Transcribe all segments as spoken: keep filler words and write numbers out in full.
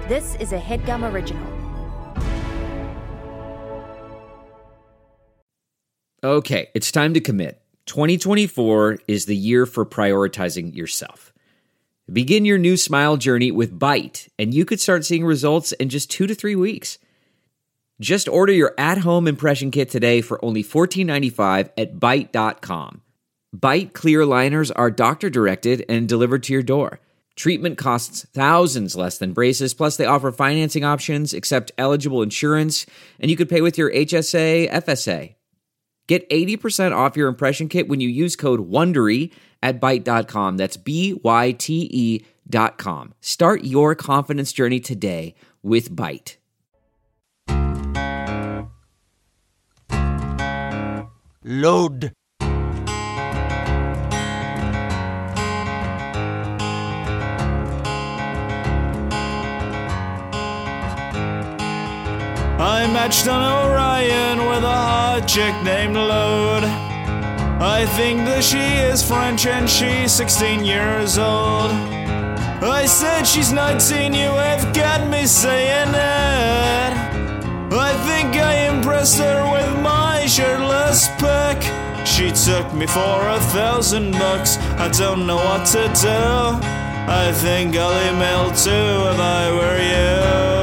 This is a HeadGum original. Okay, it's time to commit. twenty twenty-four is the year for prioritizing yourself. Begin your new smile journey with Byte, and you could start seeing results in just two to three weeks. Just order your at-home impression kit today for only fourteen ninety-five at byte dot com. Byte clear liners are doctor-directed and delivered to your door. Treatment costs thousands less than braces, plus they offer financing options, accept eligible insurance, and you could pay with your H S A, F S A. Get eighty percent off your impression kit when you use code WONDERY at byte dot com. That's B Y T E dot com. Start your confidence journey today with Byte. Load. I matched on Orion with a hot chick named Load. I think that she is French and she's sixteen years old. I said she's nineteen, you have got me saying it. I think I impressed her with my shirtless pic. She took me for a thousand bucks, I don't know what to do. I think I'll email too if I were you.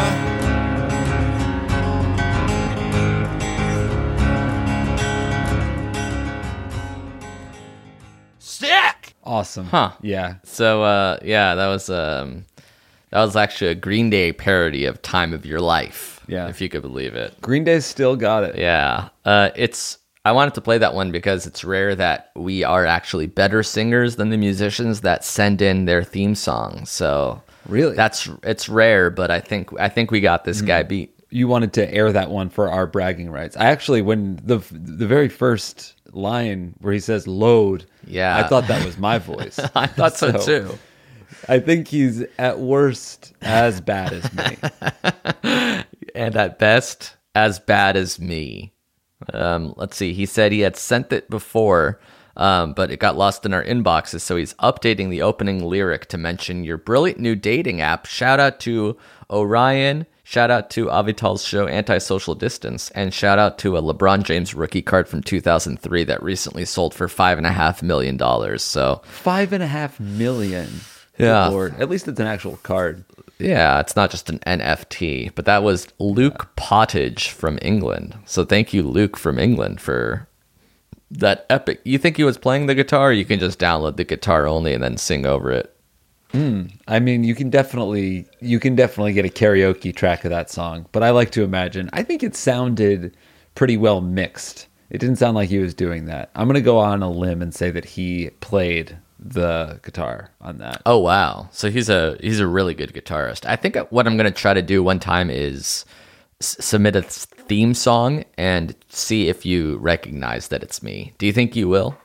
Sick! Awesome. Huh. Yeah. So, uh, yeah, that was um, that was actually a Green Day parody of "Time of Your Life." Yeah. if you could believe it. Green Day still got it. Yeah, uh, it's. I wanted to play that one because it's rare that we are actually better singers than the musicians that send in their theme song. So Really? that's it's rare, but I think I think we got this guy beat. You wanted to air that one for our bragging rights. I actually, when the the very first line where he says "load," Yeah. I thought that was my voice. I thought so, too. I think he's at worst as bad as me. And at best, as bad as me. Um, let's see. He said he had sent it before, um, but it got lost in our inboxes. So he's updating the opening lyric to mention your brilliant new dating app. Shout out to Orion. Shout out to Avital's show Antisocial Distance. And shout out to a LeBron James rookie card from two thousand three that recently sold for five and a half million dollars. So Five and a half million. Good Yeah. Lord. At least it's an actual card. yeah, it's not just an N F T, but that was Luke Pottage from England. So thank you, Luke from England, for that epic. You think he was playing the guitar? Or you can just download the guitar only and then sing over it. I mean, you can definitely you can definitely get a karaoke track of that song, but I like to imagine. I think it sounded pretty well mixed. It didn't sound like he was doing that. I'm going to go on a limb and say that he played the guitar on that. Oh wow! So he's a he's a really good guitarist. I think what I'm gonna try to do one time is s- submit a theme song and see if you recognize that it's me. Do you think you will?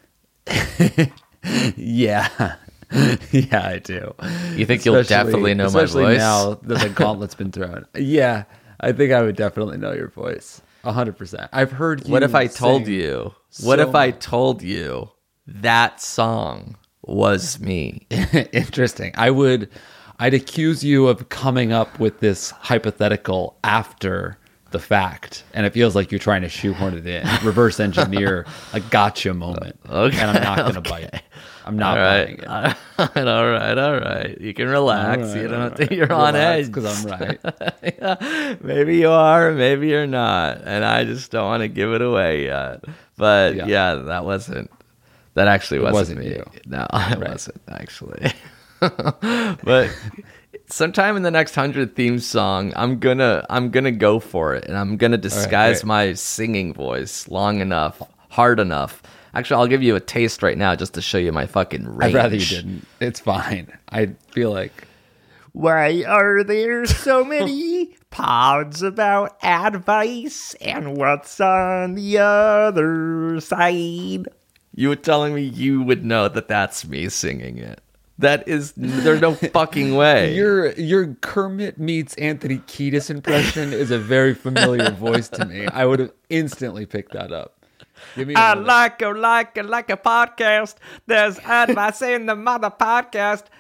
Yeah. Yeah, I do. You think you'll definitely know my especially voice? now that the gauntlet's been thrown. Yeah, I think I would definitely know your voice. A hundred percent. I've heard you. What if I told sing you? What so if I much. told you that song was me? Interesting. I would. I'd accuse you of coming up with this hypothetical after the fact, and it feels like you're trying to shoehorn it in, reverse engineer a gotcha moment. Okay, And I'm not gonna okay. bite. I'm not all buying right, it. all right, all right, all right. You can relax. All right, you don't all have to. right. You're on Relax, edge 'cause I'm right. Yeah, maybe you are, maybe you're not, and I just don't want to give it away yet. But yeah, Yeah. that wasn't. That actually wasn't, wasn't me. you. No, it wasn't actually. But sometime in the next hundred theme song, I'm gonna I'm gonna go for it, and I'm gonna disguise great. my singing voice long enough, hard enough. Actually, I'll give you a taste right now just to show you my fucking range. I'd rather you didn't. It's fine. I feel like Why are there so many pods about advice? And what's on the other side? You were telling me you would know that that's me singing it. That is, there's no fucking way. your your Kermit meets Anthony Kiedis impression is a very familiar voice to me. I would have instantly picked that up. Give me I another. like a like a like a podcast. There's advice in the mother podcast.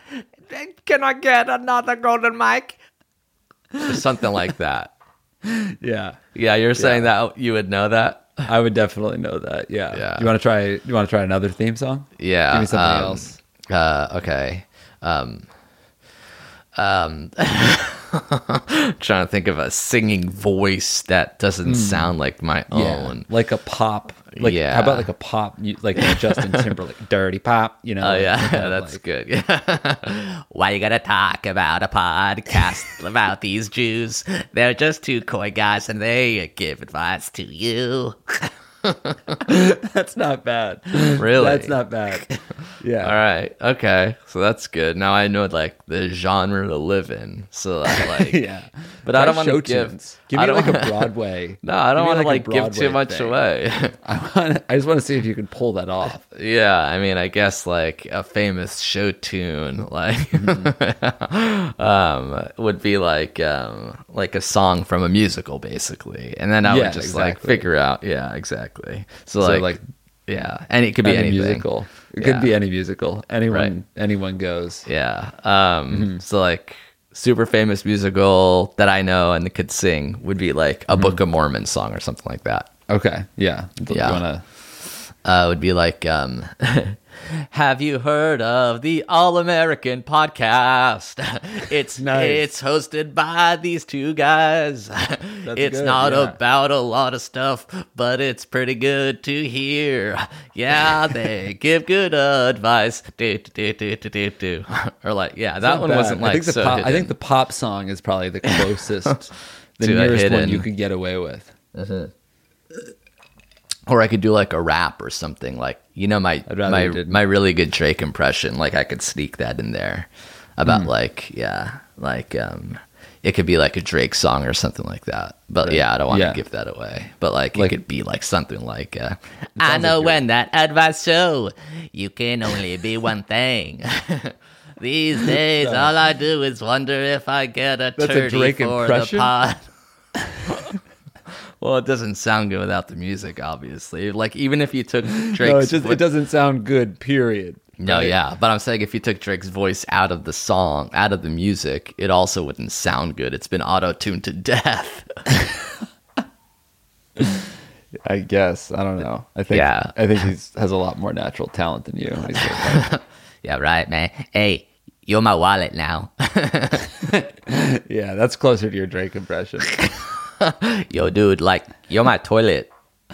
Can I get another golden mic? Or something like that. Yeah. Yeah, you're saying that you would know that? I would definitely know that. Yeah. Yeah. You want to try? You want to try another theme song? Yeah. Give me something um, else. Uh, okay. Um, um, trying to think of a singing voice that doesn't sound like my Yeah. own. Like a pop. Like, Yeah. How about like a pop? you- Like a Justin Timberlake, dirty pop. You know? Oh like yeah, that kind of, that's like- good. Yeah. Why you gotta talk about a podcast about these Jews? They're just two coy guys, and they give advice to you. That's not bad. Really? That's not bad. Yeah. All right, okay, so that's good. Now I know like the genre to live in. So I like, Yeah. but I Try don't want to show give. tunes. Give I me don't like a wanna- Broadway. No, I don't Give me want to like a like give too Broadway much thing. away. I want. I just want to see if you can pull that off. Yeah, I mean, I guess like a famous show tune, like um, would be like um, like a song from a musical, basically, and then I Yeah, would just like exactly. figure out, yeah, exactly. So, So, like, like, yeah, and it could be Any anything. musical. It Yeah. could be any musical. Anyone. Right. Anyone goes. Yeah. Um, So like super famous musical that I know and could sing would be like a Book of Mormon song or something like that. Okay. Yeah. Yeah. You wanna, Uh, would be like, um, have you heard of the All American podcast? It's Nice. it's hosted by these two guys. It's good, not yeah. about a lot of stuff, but it's pretty good to hear. Yeah, they give good advice. Do, do, do, do, do, do. Or like, yeah, that not one bad. wasn't like I think the so pop, I hidden. think the pop song is probably the closest, the To a nearest one hidden. you could get away with. Or I could do like a rap or something. Like, you know, my I'd rather my you didn't. my really good Drake impression. Like, I could sneak that in there about Hmm. like, yeah, like um, it could be like a Drake song or something like that. But Right. yeah, I don't want Yeah. to give that away. But like, Like- it could be like something like, uh, I sounds know like when that advice show, you can only be one thing. These days, all I do is wonder if I get a That's a turdy Drake for impression? the pod. Well, it doesn't sound good without the music, obviously. Like, even if you took Drake's No, it just vo- it doesn't sound good. Period. No, Right? yeah, but I'm saying if you took Drake's voice out of the song, out of the music, it also wouldn't sound good. It's been auto-tuned to death. I guess I don't know. I think Yeah. I think he has a lot more natural talent than you. He's like, Yeah, right, man. Hey, you're my wallet now. yeah, that's closer to your Drake impression. Yo, dude, like, you're my toilet.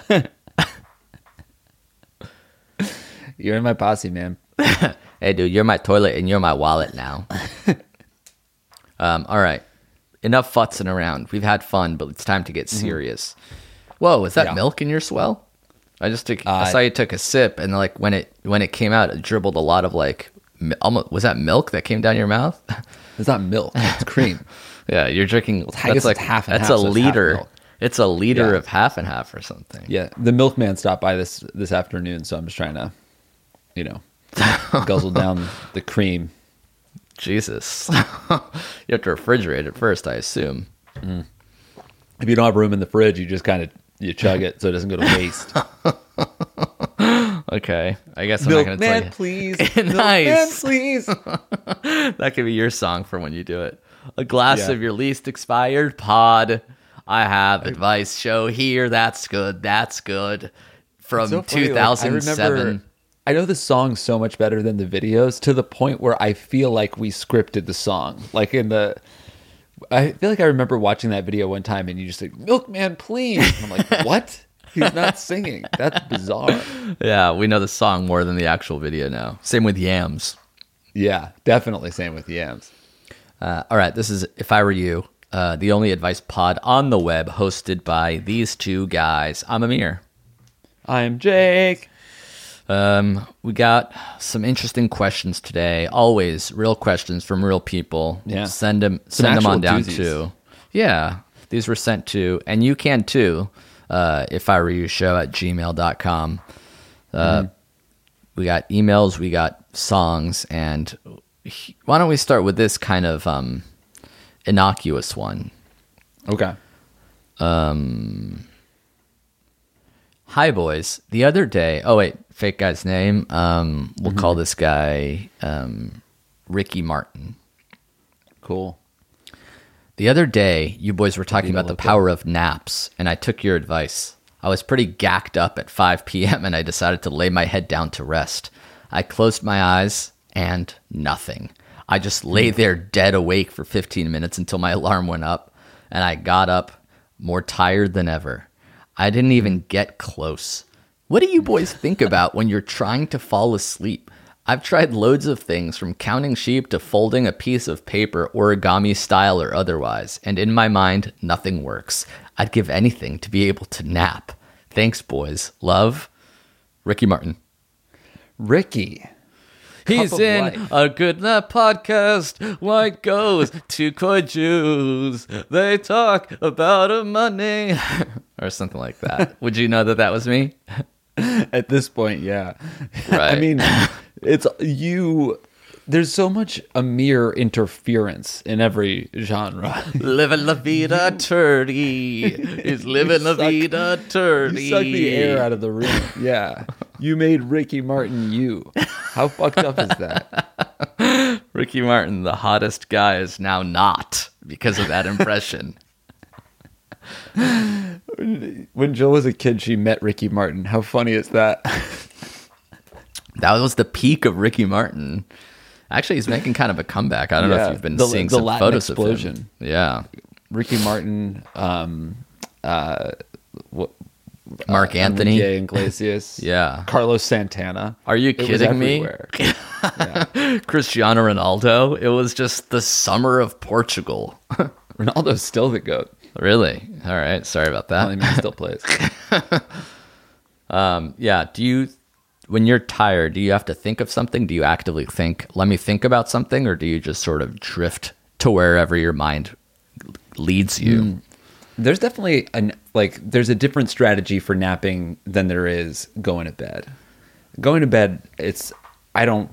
You're in my posse, man. Hey, dude, you're my toilet and you're my wallet now. um, all right. Enough futzing around. We've had fun, but it's time to get serious. Whoa, is that Yeah. milk in your swell? I just took. I Uh, saw you took a sip, and like when it when it came out, it dribbled a lot of like. mi- Almost was that milk that came down your mouth? It's not milk. It's cream. Yeah, you're drinking. I That's guess like it's half and That's half, a so it's half liter. milk. It's a liter Yeah. of half and half or something. Yeah, the milkman stopped by this this afternoon, so I'm just trying to, you know, guzzle down the cream. Jesus, you have to refrigerate it first, I assume. If you don't have room in the fridge, you just kind of you chug it so it doesn't go to waste. Okay, I guess I'm not going to tell Milkman, you. please. Nice. Milkman, please. That could be your song for when you do it. A glass Yeah. of your least expired pod. I have advice show here. That's good. That's good. From So funny, like, I two thousand seven. remember- I know the song so much better than the videos to the point where I feel like we scripted the song. Like in the, I feel like I remember watching that video one time and you just like, Milkman, please. And I'm like, what? He's not singing. That's bizarre. Yeah, we know the song more than the actual video now. Same with Yams. Yeah, definitely same with Yams. Uh, all right, this is If I Were You, uh, the only advice pod on the web, hosted by these two guys. I'm Amir. I'm Jake. Um, we got some interesting questions today. Always real questions from real people. Yeah. Send them, Some send them on actual down doozies. to. Yeah, these were sent to, and you can too. Uh, if I were you, show at gmail dot com. Uh, Mm-hmm. We got emails, we got songs, and he- why don't we start with this kind of um, innocuous one? Okay. Hi, boys. The other day, oh, wait, fake guy's name. Um, we'll Mm-hmm. call this guy um, Ricky Martin. Cool. The other day, you boys were talking Need to about the look power of naps, and I took your advice. I was pretty gacked up at five p.m., and I decided to lay my head down to rest. I closed my eyes, and nothing. I just lay there dead awake for fifteen minutes until my alarm went up, and I got up more tired than ever. I didn't even get close. What do you boys think about when you're trying to fall asleep? I've tried loads of things, from counting sheep to folding a piece of paper, origami style or otherwise, and in my mind, nothing works. I'd give anything to be able to nap. Thanks, boys. Love, Ricky Martin. Ricky. He's of in life. a good nap podcast. Why goes to Koi Jews? They talk about a money. Or something like that. Would you know that that was me? At this point, yeah. Right. I mean, it's you. There's so much Amir interference in every genre. Living la vida turdy. He's living la suck- vida turdy. You suck the air out of the room. Yeah. You made Ricky Martin you. How fucked up is that? Ricky Martin, the hottest guy, is now not because of that impression. When Jill was a kid, she met Ricky Martin. How funny is that? That was the peak of Ricky Martin. Actually, he's making kind of a comeback. I don't know Yeah, if you've been the- seeing the some Latin photos of explosion. him. Yeah. Ricky Martin, um, uh, what, Mark uh, Anthony. Enrique Iglesias. Yeah. Carlos Santana. Are you It was kidding me? everywhere. Yeah. Cristiano Ronaldo. It was just the summer of Portugal. Ronaldo's still the GOAT. Really? All right. Sorry about that. I mean, he still plays. Um, yeah. Do you, when you're tired, do you have to think of something? Do you actively think, let me think about something? Or do you just sort of drift to wherever your mind leads you? There's definitely an like there's a different strategy for napping than there is going to bed. Going to bed, it's I don't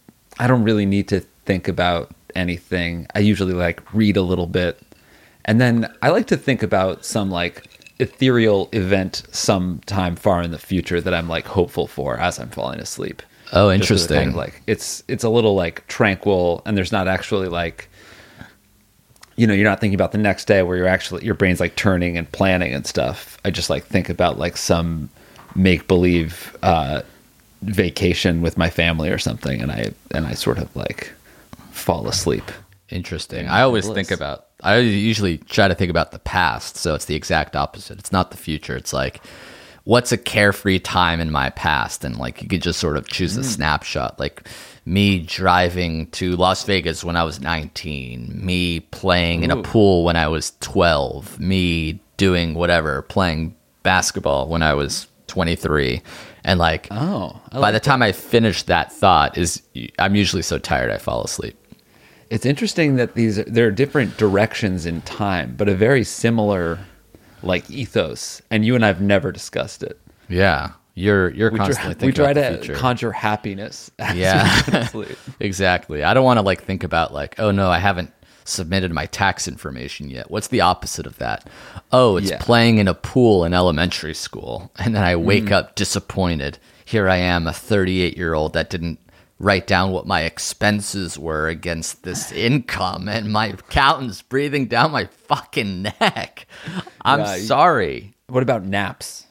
I don't really need to think about anything. I usually like read a little bit, and then I like to think about some like ethereal event sometime far in the future that I'm like hopeful for as I'm falling asleep. Oh, Just as a kind interesting. of, like it's it's a little like tranquil, and there's not actually like, you know, you're not thinking about the next day where you're actually your brain's like turning and planning and stuff. I just like think about like some make believe uh, vacation with my family or something, and I and I sort of like fall asleep. Interesting. I always bliss. think about, I usually try to think about the past. So it's the exact opposite. It's not the future. It's like, what's a carefree time in my past? And like, you could just sort of choose a snapshot. Like me driving to Las Vegas when I was nineteen, me playing in a pool when I was twelve, me doing whatever, playing basketball when I was twenty-three. And like, Oh, I by like the time I finish that thought is, I'm usually so tired I fall asleep. It's interesting that these there are different directions in time, but a very similar like ethos. And you and I've never discussed it. Yeah. You're you're We constantly try, we thinking try about the to future. conjure happiness. as Yeah. we go to sleep. Exactly. I don't want to like think about like, oh no, I haven't submitted my tax information yet. What's the opposite of that? Oh, it's Yeah. playing in a pool in elementary school. And then I wake Mm. up disappointed. Here I am, a thirty-eight year old that didn't write down what my expenses were against this income, and my accountant's breathing down my fucking neck. I'm Yeah, you- sorry. What about naps?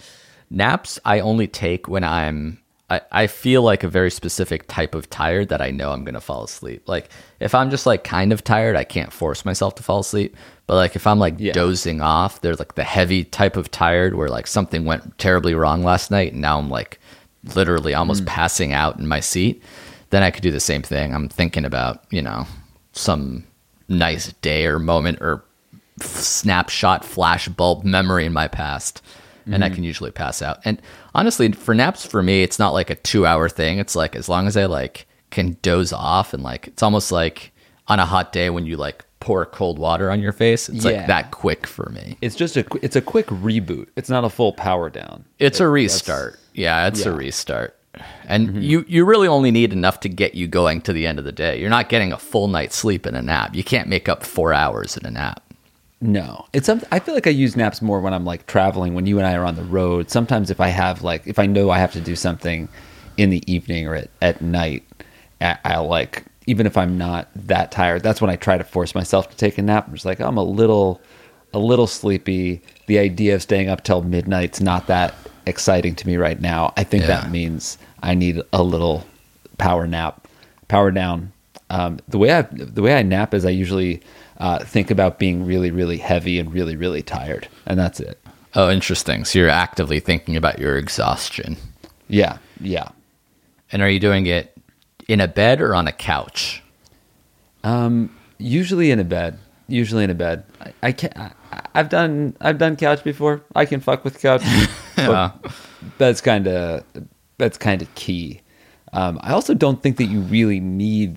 Naps I only take when I'm I, I feel like a very specific type of tired that I know I'm gonna fall asleep. Like if I'm just like kind of tired, I can't force myself to fall asleep. But like if I'm like Yeah. dozing off, there's like the heavy type of tired where like something went terribly wrong last night and now I'm like literally almost passing out in my seat, then I could do the same thing. I'm thinking about, you know, some nice day or moment or f- snapshot flash bulb memory in my past, and I can usually pass out. And honestly, for naps for me, it's not like a two hour thing. It's like as long as I like can doze off, and like it's almost like on a hot day when you like pour cold water on your face, it's Yeah. like that quick for me. It's just a qu- it's a quick reboot. It's not a full power down. It's a It- restart. Yeah, it's a yeah. restart. And you, you really only need enough to get you going to the end of the day. You're not getting a full night's sleep in a nap. You can't make up four hours in a nap. No, it's something. I feel like I use naps more when I'm like traveling. When you and I are on the road, sometimes if I have like if I know I have to do something in the evening or at, at night, I- I'll like even if I'm not that tired, that's when I try to force myself to take a nap. I'm just like, I'm a little, a little sleepy. The idea of staying up till midnight's not that exciting to me right now. I think Yeah. that means I need a little power nap, power down. Um, the way I the way I nap is I usually uh, think about being really, really heavy and really, really tired, and that's it. Oh, interesting. So you're actively thinking about your exhaustion. Yeah, yeah. And are you doing it in a bed or on a couch? Um, usually in a bed. Usually in a bed. I, I can't. I, I've done. I've done couch before. I can fuck with couch. Yeah. That's kind of. That's kind of key. Um, I also don't think that you really need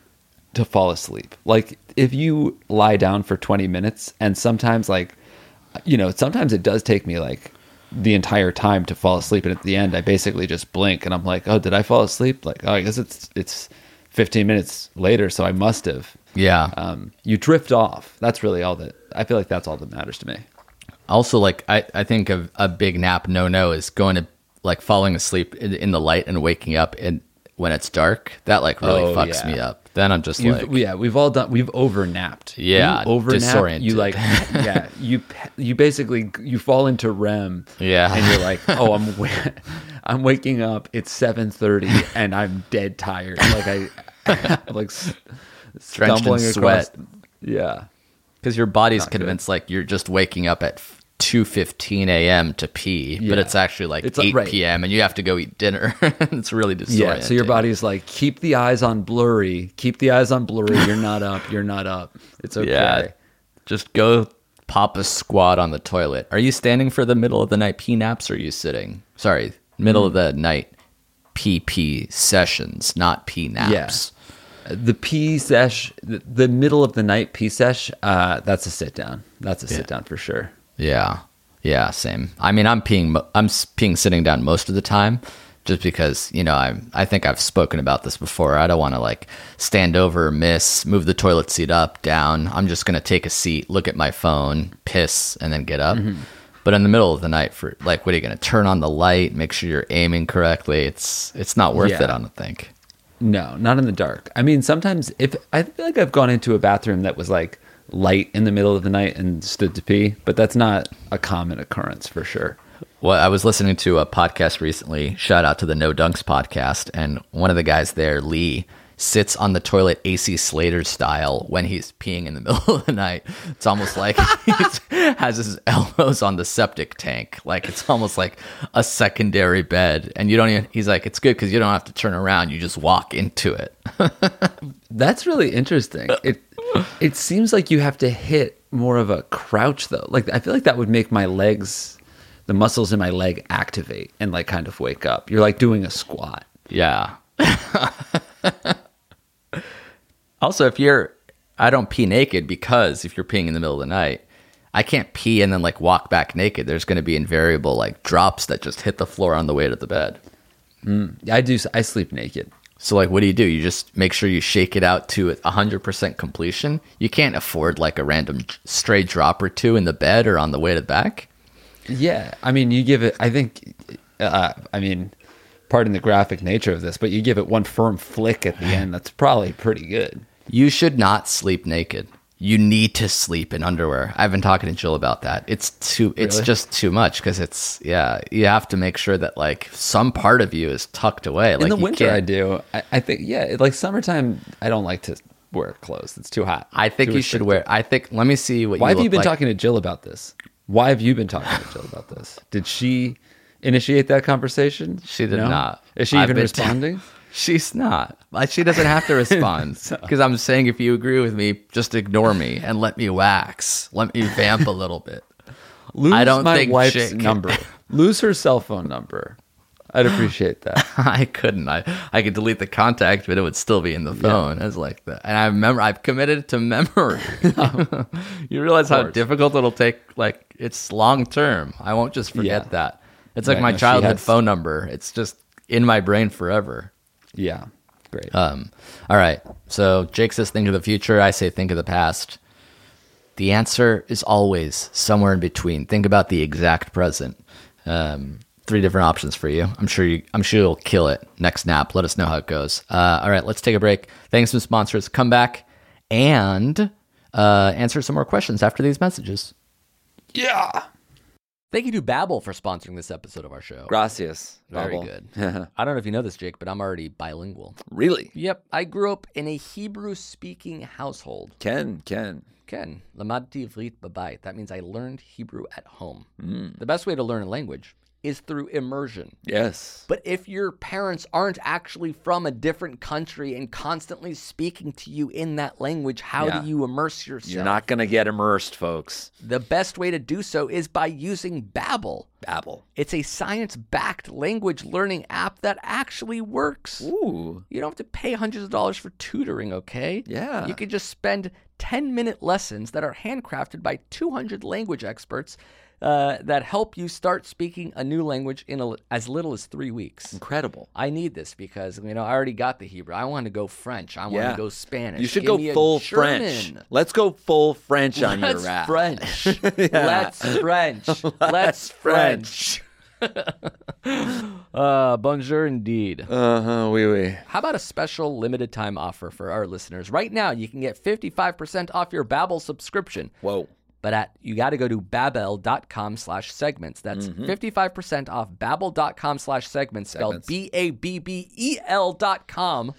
to fall asleep. Like if you lie down for twenty minutes, and sometimes like, you know, sometimes it does take me like the entire time to fall asleep, and at the end I basically just blink and I'm like, oh, did I fall asleep? Like, oh, I guess it's it's fifteen minutes later, so I must have. Yeah. Um, you drift off. That's really all that, I feel like that's all that matters to me. Also, like, I, I think of a big nap no-no is going to, like, falling asleep in, in the light and waking up in, when it's dark. That, like, really Oh, fucks yeah. me up. Then I'm just You've, like... yeah, we've all done, we've over napped. Yeah, you over disoriented. You like, yeah, you, you basically, you fall into R E M. Yeah. And you're like, oh, I'm, wa- I'm waking up, it's seven thirty and I'm dead tired. Like I, I'm like s- Drenched in stumbling sweat. across. Yeah. Because your body's Not convinced, like, you're just waking up at two fifteen a.m. to pee, but Yeah. it's actually, like, It's, uh, eight right. p.m. and you have to go eat dinner. It's really disorienting. Yeah. So your body's like, keep the eyes on blurry, keep the eyes on blurry. You're not up. You're not up. It's okay. Yeah. Just go pop a squat on the toilet. Are you standing for the middle of the night pee naps, or are you sitting? Sorry, middle of the night P P sessions, not pee naps. The P sesh, the, the middle of the night P sesh, uh, that's a sit down. That's a sit down for sure. Yeah. Yeah, same. I mean, I'm peeing mo- I'm s- peeing sitting down most of the time just because, you know, I I think I've spoken about this before. I don't want to like stand over, miss, move the toilet seat up, down. I'm just going to take a seat, look at my phone, piss, and then get up. Mm-hmm. But in the middle of the night, for like, what are you going to turn on the light, make sure you're aiming correctly? It's it's not worth Yeah. it, I don't think. No, not in the dark. I mean, sometimes if I feel like I've gone into a bathroom that was like light in the middle of the night and stood to pee, but that's not a common occurrence for sure. Well, I was listening to a podcast recently. Shout out to the No Dunks podcast. And one of the guys there, Lee, sits on the toilet A C Slater style when he's peeing in the middle of the night. It's almost like he has his elbows on the septic tank. Like it's almost like a secondary bed. And you don't even, he's like, it's good because you don't have to turn around. You just walk into it. That's really interesting. It it seems like you have to hit more of a crouch though. Like I feel like that would make my legs, the muscles in my leg activate and like kind of wake up. You're like doing a squat. Yeah. Also, if you're, I don't pee naked because if you're peeing in the middle of the night, I can't pee and then like walk back naked. There's going to be invariable like drops that just hit the floor on the way to the bed. I do. I sleep naked. So like, what do you do? You just make sure you shake it out to one hundred percent completion. You can't afford like a random stray drop or two in the bed or on the way to the back. Yeah, I mean, you give it. I think. Uh, I mean, pardon the graphic nature of this, but you give it one firm flick at the end. That's probably pretty good. You should not sleep naked. You need to sleep in underwear. I've been talking to Jill about that. It's too. It's Really? just too much because it's yeah. You have to make sure that like some part of you is tucked away. Like In the you winter, can't- I do. I, I think, yeah, like summertime, I don't like to wear clothes. It's too hot. I think Too you should restrictive. wear. I think. Let me see what. Why you have you look been like. talking to Jill about this? Why have you been talking to Jill about this? Did she initiate that conversation? She did No? not. Is she I've even been- responding? She's not. Like, she doesn't have to respond because I'm saying if you agree with me, just ignore me and let me wax. Let me vamp a little bit. Lose I don't my think wife's shit can- number. Lose her cell phone number. I'd appreciate that. I couldn't. I I could delete the contact, but it would still be in the phone. As like that, and I remember I've committed to memory. You realize how course. difficult it'll take. Like it's long term. I won't just forget Yeah. that. It's like Right, my no, she childhood has- phone number. It's just in my brain forever. Yeah, great. Um, all right. So Jake says, think of the future. I say, think of the past. The answer is always somewhere in between. Think about the exact present. Um, three different options for you. I'm sure you. I'm sure you'll kill it next nap. Let us know how it goes. Uh, all right, let's take a break. Thanks to sponsors. Come back and uh, answer some more questions after these messages. Yeah. Thank you to Babbel for sponsoring this episode of our show. Gracias. Very Babbel. good. I don't know if you know this, Jake, but I'm already bilingual. Really? Yep, I grew up in a Hebrew-speaking household. Ken, Ken. Ken, lamadti ivrit b'bayit. That means I learned Hebrew at home. Mm. The best way to learn a language is through immersion. Yes. But if your parents aren't actually from a different country and constantly speaking to you in that language, how Yeah. do you immerse yourself? You're not going to get immersed, folks. The best way to do so is by using Babbel. Babbel. It's a science-backed language learning app that actually works. Ooh. You don't have to pay hundreds of dollars for tutoring, okay? Yeah. You could just spend ten-minute lessons that are handcrafted by two hundred language experts uh, that help you start speaking a new language in a, as little as three weeks. Incredible. I need this because, you know, I already got the Hebrew. I want to go French. I want Yeah. to go Spanish. You should Give go me a full German. French. Let's go full French on Let's your app. French. Yeah. Let's French. Let's French. uh, bonjour indeed. Uh-huh, oui, oui. How about a special limited time offer for our listeners? Right now, you can get fifty-five percent off your Babbel subscription. Whoa. But at you got to go to babbel.com slash segments. That's fifty-five percent off babbel.com slash segments, spelled Segments. B A B B E L dot com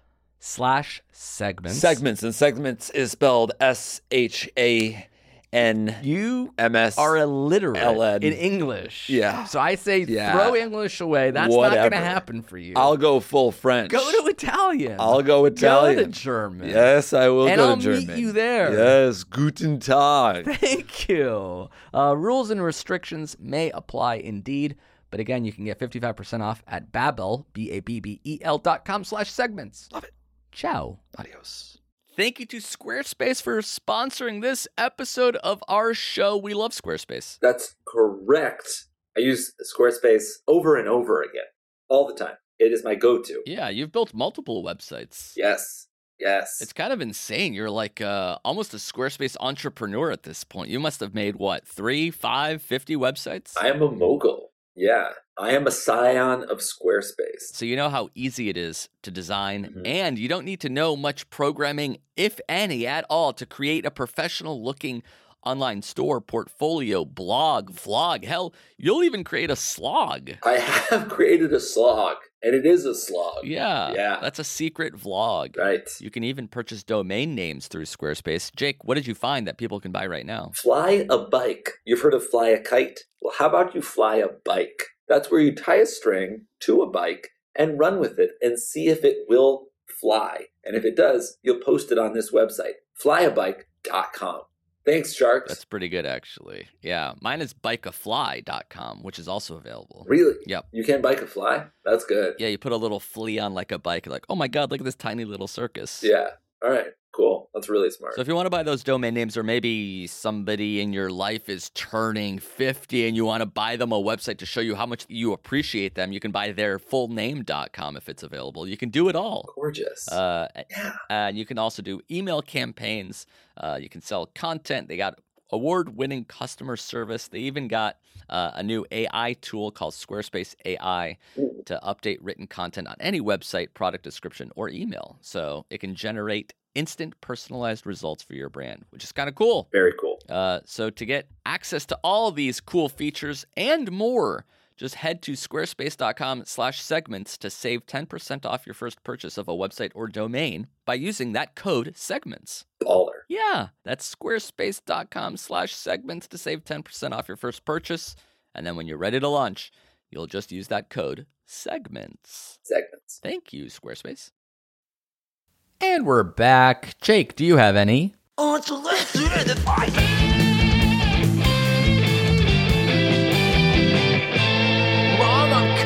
slash segments. Segments, and segments is spelled S H A N You M S. are illiterate L N. in English. Yeah. So I say Yeah. throw English away. That's not Whatever. going to happen for you. I'll go full French. go to Italian. I'll go Italian. Go to German. Yes, I will And go I'll to meet German. you there. Yes, guten Tag. Thank you. Uh, rules and restrictions may apply indeed. But again, you can get fifty-five percent off at Babbel, B A B B E L dot com slash segments. Love it. Ciao. Adios. Thank you to Squarespace for sponsoring this episode of our show. We love Squarespace. That's correct. I use Squarespace over and over again, all the time. It is my go-to. Yeah, you've built multiple websites. Yes, yes. It's kind of insane. You're like uh, almost a Squarespace entrepreneur at this point. You must have made, what, three, five, fifty websites? I am a mogul. Yeah, I am a scion of Squarespace. So you know how easy it is to design, Mhm. and you don't need to know much programming, if any, at all, to create a professional-looking online store, portfolio, blog, vlog. Hell, you'll even create a slog. I have created a slog, and it is a slog. Yeah, Yeah. that's a secret vlog. Right. You can even purchase domain names through Squarespace. Jake, what did you find that people can buy right now? Fly a bike. You've heard of fly a kite? Well, how about you fly a bike? That's where you tie a string to a bike and run with it and see if it will fly. And if it does, you'll post it on this website, fly a bike dot com. Thanks, Sharks. That's pretty good, actually. Yeah, mine is bike a fly dot com, which is also available. Really? Yep. You can bike a fly? That's good. Yeah, you put a little flea on like a bike. You're like, oh my God, look at this tiny little circus. Yeah. All right. Cool. That's really smart. So if you want to buy those domain names, or maybe somebody in your life is turning fifty and you want to buy them a website to show you how much you appreciate them, you can buy their full name dot com if it's available. You can do it all. Gorgeous. Uh, yeah. and you can also do email campaigns. Uh, you can sell content. They got award-winning customer service. They even got uh, a new A I tool called Squarespace A I Ooh. to update written content on any website, product description, or email. So it can generate instant personalized results for your brand, which is kind of cool. Very cool. Uh, so to get access to all these cool features and more, just head to squarespace.com slash segments to save ten percent off your first purchase of a website or domain by using that code segments. Baller. Yeah, that's squarespace.com slash segments to save ten percent off your first purchase. And then when you're ready to launch, you'll just use that code segments. Segments. Thank you, Squarespace. And we're back. Jake, do you have any? Oh, so let's do the fight. Mom, I'm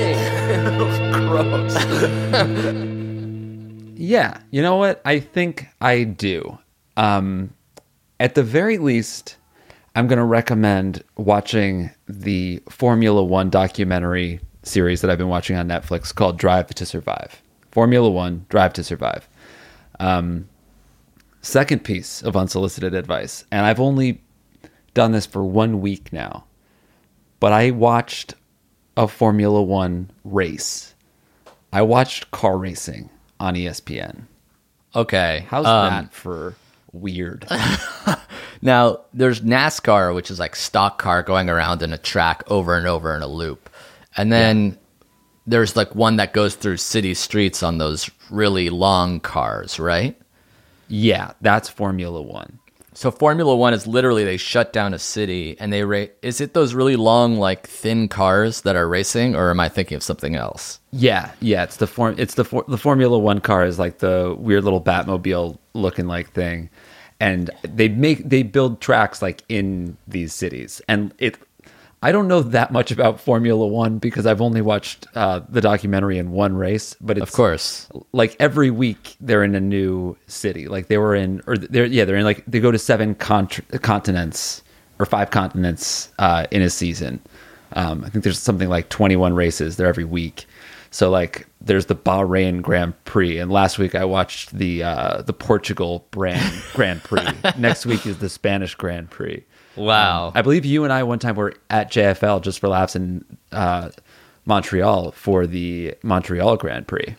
coming. Gross. Yeah, you know what? I think I do. Um, at the very least, I'm going to recommend watching the Formula One documentary series that I've been watching on Netflix called Drive to Survive. Formula One, Drive to Survive. Um, second piece of unsolicited advice, and I've only done this for one week now, but I watched a Formula One race. I watched car racing on E S P N. Okay. How's um, that for weird? Now, there's NASCAR, which is like stock car going around in a track over and over in a loop. And then yeah. there's like one that goes through city streets on those really long cars, right? Yeah, that's Formula One. So Formula One is literally they shut down a city and they race. Is it those really long, like thin cars that are racing, or am I thinking of something else? Yeah, yeah, it's the form. It's the for, the Formula One car is like the weird little Batmobile looking like thing, and they make they build tracks like in these cities. And it, I don't know that much about Formula One because I've only watched uh, the documentary in one race. But it's, of course, like every week they're in a new city. Like they were in, or they're yeah, they're in like they go to seven cont- continents or five continents uh, in a season. Um, I think there's something like twenty-one races there every week. So like there's the Bahrain Grand Prix, and last week I watched the uh, the Portugal Grand Grand Prix. Next week is the Spanish Grand Prix. Wow. Um, I believe you and I one time were at J F L just for laughs in uh, Montreal for the Montreal Grand Prix.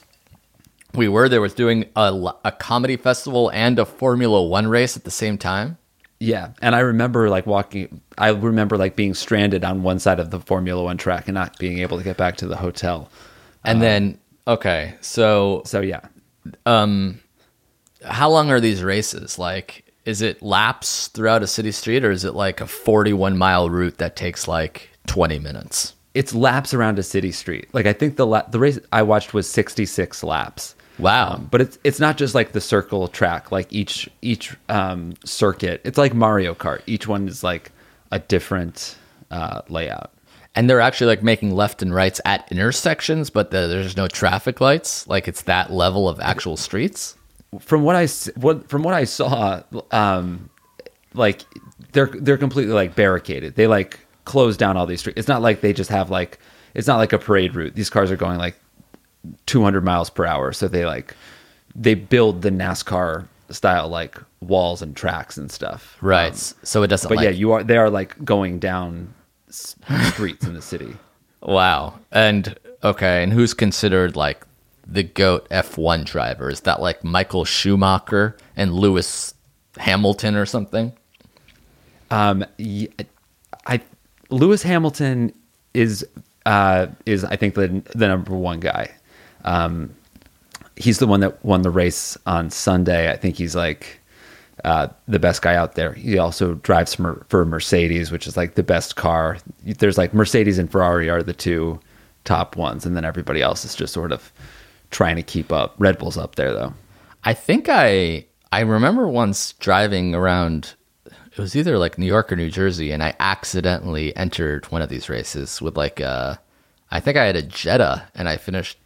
We were there was doing a, a comedy festival and a Formula One race at the same time. Yeah, and I remember like walking. I remember like being stranded on one side of the Formula One track and not being able to get back to the hotel. And um, then, okay, so so yeah, um, how long are these races? Like, is it laps throughout a city street, or is it like a forty-one mile route that takes like twenty minutes? It's laps around a city street. Like I think the la- the race I watched was sixty-six laps. Wow. Um, but it's it's not just like the circle track. Like each each um, circuit, it's like Mario Kart. Each one is like a different uh, layout. And they're actually like making left and rights at intersections, but the, there's no traffic lights. Like it's that level of actual streets. From what I s- what from what I saw, um, like they're they're completely like barricaded. They like close down all these streets. It's not like they just have like it's not like a parade route. These cars are going like two hundred miles per hour. So they like, they build the NASCAR style, like walls and tracks and stuff. Right. Um, so it doesn't but like... yeah, you are, they are like going down s- streets in the city. Wow. And okay. And who's considered like the GOAT F one driver? Is that like Michael Schumacher and Lewis Hamilton or something? Um, I, Lewis Hamilton is, uh, is I think the, the number one guy. Um, he's the one that won the race on Sunday. I think he's like uh, the best guy out there. He also drives for, for Mercedes, which is like the best car. There's like Mercedes and Ferrari are the two top ones, and then everybody else is just sort of trying to keep up. Red Bull's up there though. I think I I remember once driving around. It was either like New York or New Jersey, and I accidentally entered one of these races with like a. I think I had a Jetta, and I finished.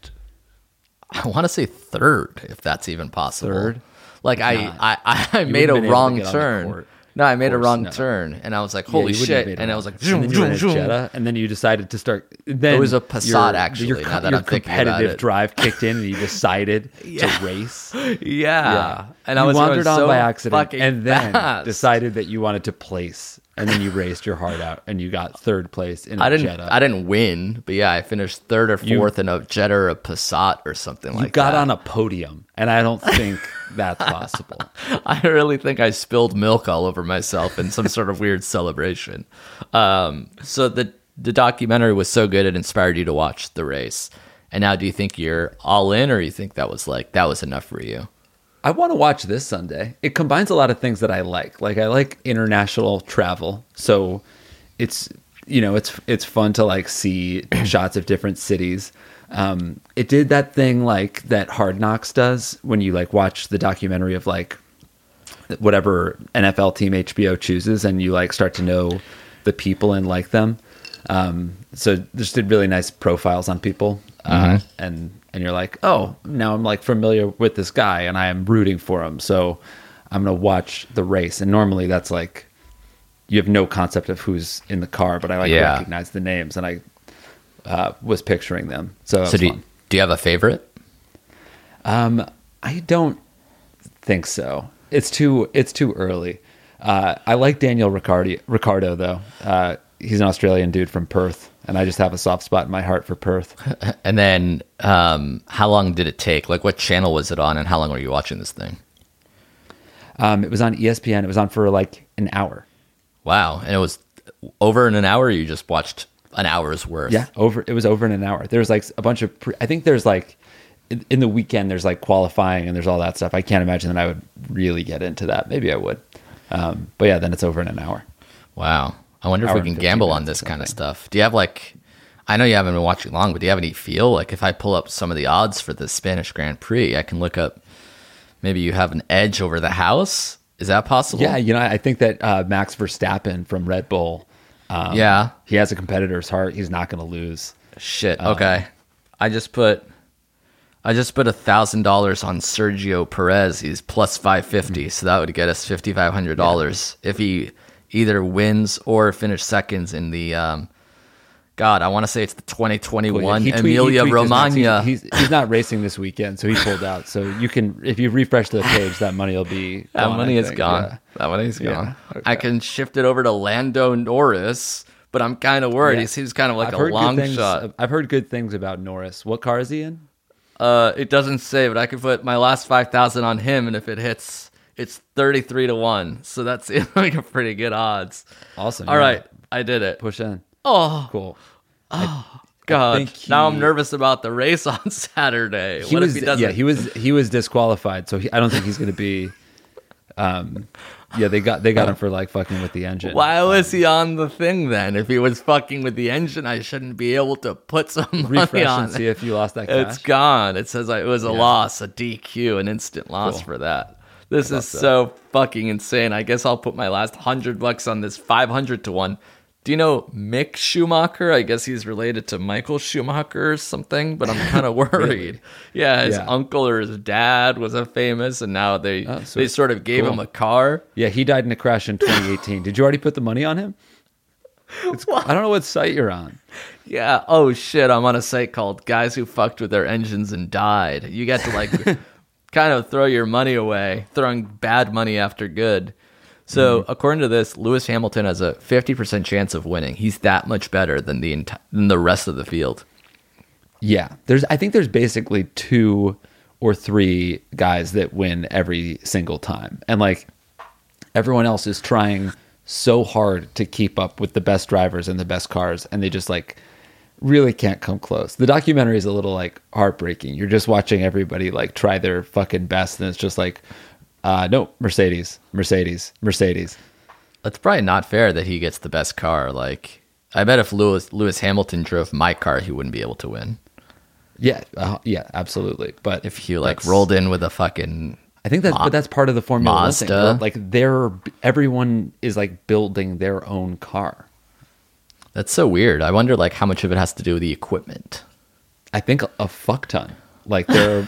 I want to say third, if that's even possible. Third? Like I, Nah. I, I, I You made a wouldn't been able to wrong get on the turn. court. No, I made a Course, wrong no. turn, and I was like, Yeah, "Holy you wouldn't shit!" have made And it I on. was like, And zoom, then you were in zoom, a zoom. Jetta, and then you decided to start. Then was a Passat, your- actually, Your, now that your I'm thinking about competitive it. drive kicked in, and you decided to race. Yeah. Yeah, and you I was wandered going on so by accident, fucking and then fast. decided that you wanted to place, and then you raced your heart out, and you got third place in a I didn't. Jetta. I didn't win, but yeah, I finished third or You- fourth in a Jetta or a Passat or something you like got that. on a podium, and I don't think that's possible. I really think I spilled milk all over myself in some sort of weird celebration. Um, so the the documentary was so good it inspired you to watch the race. And now, do you think you're all in, or you think that was like that was enough for you? I want to watch this Sunday. It combines a lot of things that I like. Like I like international travel, so it's you know it's it's fun to like see shots of different cities. Um, it did that thing like that Hard Knocks does when you like watch the documentary of like whatever N F L team H B O chooses, and you like start to know the people and like them. Um, so just did really nice profiles on people, uh, Mhm. and and you're like, oh, now I'm like familiar with this guy, and I am rooting for him. So I'm gonna watch the race. And normally that's like you have no concept of who's in the car, but I like Yeah. recognize the names, and I uh, was picturing them. So, that So was do you, fun. do you have a favorite? Um, I don't think so. It's too it's too early. Uh, I like Daniel Ricciardo, Ricardo though. Uh, he's an Australian dude from Perth, and I just have a soft spot in my heart for Perth. And then, um, how long did it take? Like, what channel was it on, and how long were you watching this thing? Um, it was on E S P N. It was on for like an hour. Wow, and it was over in an hour. Or you just watched an hour's worth. Yeah, over. It was over in an hour. There's like a bunch of. Pre- I think there's like in, in the weekend. There's like qualifying and there's all that stuff. I can't imagine that I would really get into that. Maybe I would, um, but yeah, then it's over in an hour. Wow, I wonder if Hour we and can fifteen gamble on minutes this or kind of something. stuff. Do you have like? I know you haven't been watching long, but do you have any feel? Like, if I pull up some of the odds for the Spanish Grand Prix, I can look up. Maybe you have an edge over the house. Is that possible? Yeah, you know, I think that uh, Max Verstappen from Red Bull. Um, Yeah. he has a competitor's heart. He's not going to lose. Shit. Uh, Okay. I just put I just put a thousand dollars on Sergio Perez. He's plus five fifty, so that would get us fifty five hundred dollars if he either wins or finish seconds in the um God, I want to say it's the twenty twenty one He tweet- he Emilia tweaked his max. Romagna. He's, he's he's not racing this weekend, so he pulled out. So you can, if you refresh the page, that money will be that gone, money I is think. gone. Yeah. That money is Yeah, gone. okay. I can shift it over to Lando Norris, but I'm kind of worried. Yeah. He seems kind of like I've a heard good long things- shot. I've heard good things about Norris. What car is he in? Uh, it doesn't say, but I could put my last five thousand on him, and if it hits, it's thirty three to one. So that's like a pretty good odds. Awesome. All yeah. right, I did it. Push in. Oh Cool. God! think Now I'm he- nervous about the race on Saturday. He what was, if he doesn't? yeah, he was he was disqualified, so he, I don't think he's going to be. Um, yeah, they got they got him for like fucking with the engine. Why was he on the thing then? If he was fucking with the engine, I shouldn't be able to put some money Refresh on and it. see if you lost that cash. It's gone. It says it was a Yeah. loss, a D Q, an instant loss Cool. for that. This love is that. so fucking insane. I guess I'll put my last hundred bucks on this five hundred to one. Do you know Mick Schumacher? I guess he's related to Michael Schumacher or something, but I'm kind of worried. Yeah, his Yeah. uncle or his dad was a famous, and now they Oh, they sweet. sort of gave Cool. him a car. Yeah, he died in a crash in twenty eighteen. Did you already put the money on him? It's, I don't know what site you're on. Yeah. Oh shit! I'm on a site called "Guys Who Fucked with Their Engines and Died." You get to like kind of throw your money away, throwing bad money after good. So according to this, Lewis Hamilton has a fifty percent chance of winning. He's that much better than the enti- than the rest of the field. Yeah, there's. I think there's basically two or three guys that win every single time, and like everyone else is trying so hard to keep up with the best drivers and the best cars, and they just like really can't come close. The documentary is a little like heartbreaking. You're just watching everybody like try their fucking best, and it's just like, uh, no, Mercedes, Mercedes, Mercedes. It's probably not fair that he gets the best car. Like, I bet if Lewis Lewis Hamilton drove my car, he wouldn't be able to win. Yeah, uh, yeah, absolutely. But If he like that's- rolled in with a fucking I think that's Ma- but that's part of the Formula One thing. Mazda. Like they're everyone is like building their own car. That's so weird. I wonder like how much of it has to do with the equipment. I think a fuck ton. Like they're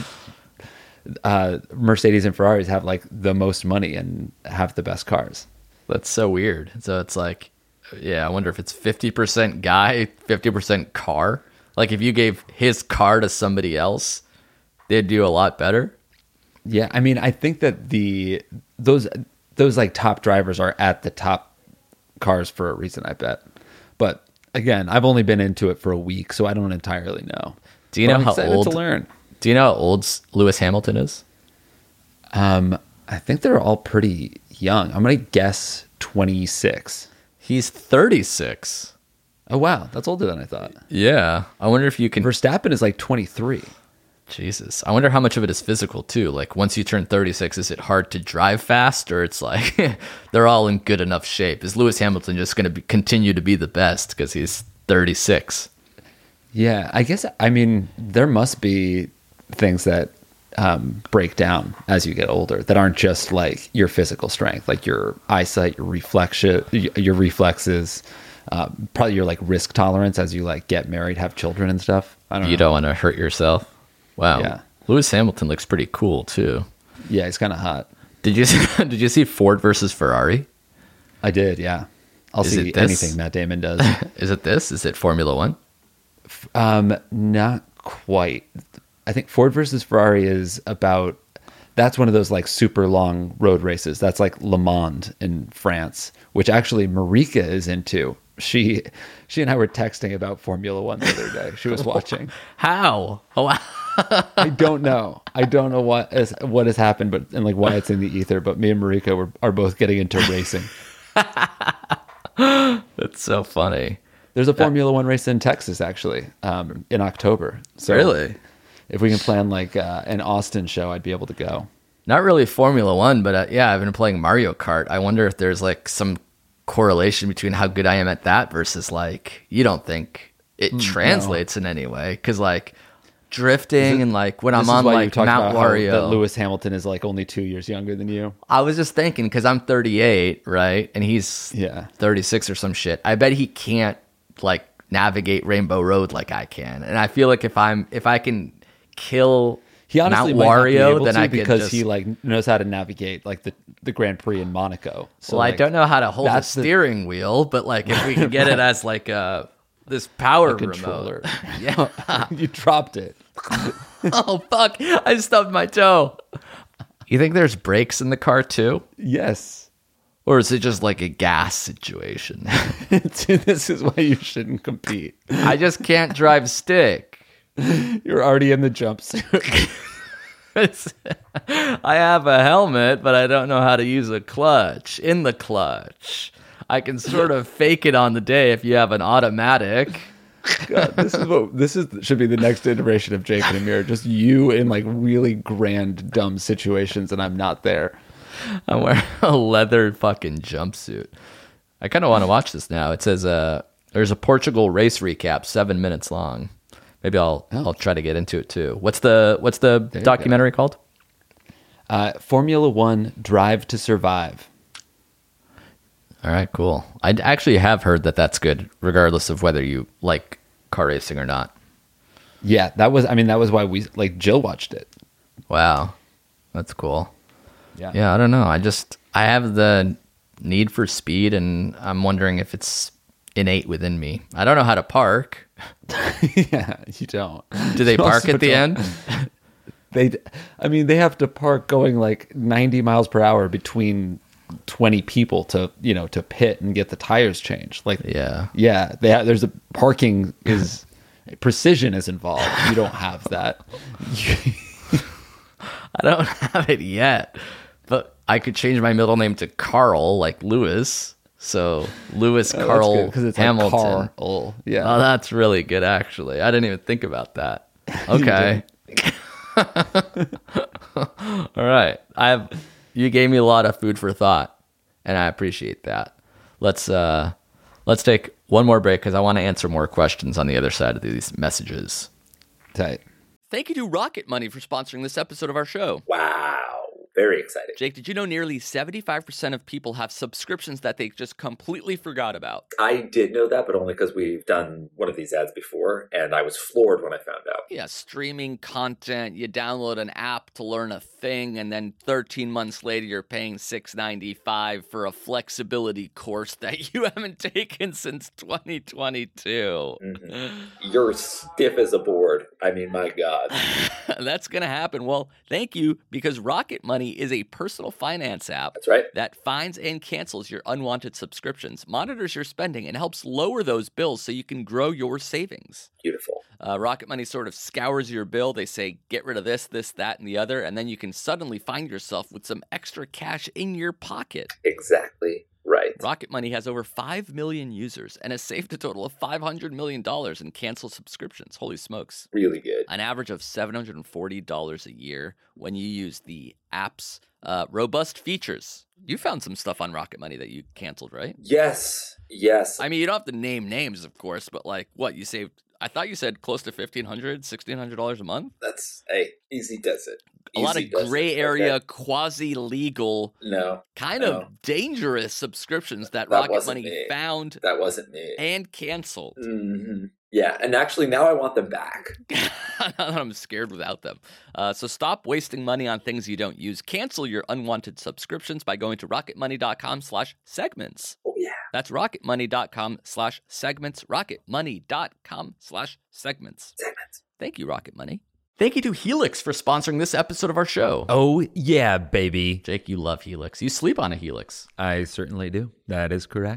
uh, Mercedes and Ferraris have like the most money and have the best cars. That's so weird. So it's like, yeah, I wonder if it's fifty percent guy, fifty percent car. Like if you gave his car to somebody else, they'd do a lot better. Yeah, I mean, I think that the those those like top drivers are at the top cars for a reason. I bet, but again, I've only been into it for a week, so I don't entirely know. Do you But know I'm how excited old? to learn? Do you know how old S- Lewis Hamilton is? Um, I think they're all pretty young. I'm gonna guess twenty-six. He's thirty-six. Oh wow, that's older than I thought. Yeah. I wonder if you can. Verstappen is like twenty-three. Jesus. I wonder how much of it is physical too. Like once you turn thirty-six, is it hard to drive fast, or it's like they're all in good enough shape? Is Lewis Hamilton just going to be, continue to be the best because he's thirty-six? Yeah, I guess. I mean, there must be things that um, break down as you get older that aren't just like your physical strength, like your eyesight, your reflection, your reflexes, um, probably your like risk tolerance as you like get married, have children and stuff. I don't You know. don't want to hurt yourself. Wow. Yeah. Lewis Hamilton looks pretty cool too. Yeah, he's kind of hot. Did you see, did you see Ford versus Ferrari? I did. Yeah, I'll Is see it this? anything Matt Damon does. Is it this? Is it Formula One? Um, not quite. I think Ford versus Ferrari is about. That's one of those like super long road races. That's like Le Mans in France, which actually Marika is into. she she and I were texting about Formula One the other day. She was watching. How? Oh, wow. I don't know. I don't know what is what has happened, but and like why it's in the ether. But me and Marika were are both getting into racing. That's so funny. There's a Formula One race in Texas actually, um, in October. So Really? if we can plan like uh, an Austin show, I'd be able to go. Not really Formula One, but uh, yeah, I've been playing Mario Kart. I wonder if there's like some correlation between how good I am at that versus like, you don't think it translates in any way? Because like drifting it- and like when This I'm is on why you like talked Mount about how Wario. that Lewis Hamilton is like only two years younger than you. I was just thinking because I'm thirty-eight, right? And he's Yeah. thirty-six or some shit. I bet he can't like navigate Rainbow Road like I can. And I feel like if I'm if I can kill He honestly Mount might not be Wario, able then to I could because just, he like knows how to navigate like the, the Grand Prix in Monaco. So well, I like, don't know how to hold a that's the- steering wheel, but like if we can get it as like a this power controller. remote. Yeah. You dropped it. Oh fuck! I stubbed my toe. You think there's brakes in the car too, Yes. or is it just like a gas situation? This is why you shouldn't compete. I just can't drive stick. You're already in the jumpsuit. I have a helmet, but I don't know how to use a clutch. In the clutch, I can sort of fake it on the day if you have an automatic. God, this is what this is should be the next iteration of Jake and Amir. Just you in like really grand dumb situations, and I'm not there. I'm wearing a leather fucking jumpsuit. I kind of want to watch this now. It says uh, there's a Portugal race recap, seven minutes long. Maybe I'll I'll try to get into it too. What's the what's the you documentary called? Uh, Formula One Drive to Survive. All right, cool. I actually have heard that that's good, regardless of whether you like car racing or not. Yeah, that was. I mean, that was why we like Jill watched it. Wow, that's cool. Yeah. Yeah, I don't know. I just I have the need for speed, and I'm wondering if it's innate within me. I don't know how to park. Yeah, you don't. Do they You park also at the don't- end? They, I mean, they have to park going like ninety miles per hour between twenty people to you know to pit and get the tires changed. Like, Yeah. yeah. They ha- there's a parking is precision is involved. You don't have that. I don't have it yet, but I could change my middle name to Carl, like Lewis. So Lewis Carl because it's Hamilton. like Carl. Yeah. Oh, that's really good, actually. I didn't even think about that. Okay. All right. I have. You gave me a lot of food for thought, and I appreciate that. Let's uh, let's take one more break because I want to answer more questions on the other side of these messages. Tight. Thank you to Rocket Money for sponsoring this episode of our show. Wow. Very exciting. Jake, did you know nearly seventy-five percent of people have subscriptions that they just completely forgot about? I did know that, but only because we've done one of these ads before, and I was floored when I found out. Yeah, streaming content, you download an app to learn a thing, and then thirteen months later you're paying six ninety-five for a flexibility course that you haven't taken since twenty twenty-two. Mm-hmm. You're stiff as a board. I mean, my God. That's going to happen. Well, thank you, because Rocket Money is a personal finance app That's right. that finds and cancels your unwanted subscriptions, monitors your spending, and helps lower those bills so you can grow your savings. Beautiful. Uh, Rocket Money sort of scours your bill. They say, get rid of this, this, that, and the other, and then you can suddenly find yourself with some extra cash in your pocket. Exactly right. Rocket Money has over five million users and has saved a total of five hundred million dollars in canceled subscriptions. Holy smokes. Really good. An average of seven hundred forty dollars a year when you use the app's uh, robust features. You found some stuff on Rocket Money that you canceled, right? Yes. Yes. I mean, you don't have to name names, of course, but like, what, you saved, I thought you said close to fifteen hundred dollars, sixteen hundred dollars a month? That's, hey, easy does it. A lot Easy of does gray it. area, Okay. quasi-legal, No. kind no. of dangerous subscriptions that, That Rocket wasn't Money me. found That wasn't me. and canceled. hmm Yeah, and actually now I want them back. I'm scared without them. Uh, so stop wasting money on things you don't use. Cancel your unwanted subscriptions by going to rocketmoney.com slash segments. Oh yeah. That's rocketmoney.com slash segments. rocketmoney.com slash segments. Segments. Thank you, Rocket Money. Thank you to Helix for sponsoring this episode of our show. Oh, yeah, baby. Jake, you love Helix. You sleep on a Helix. I certainly do. That is correct.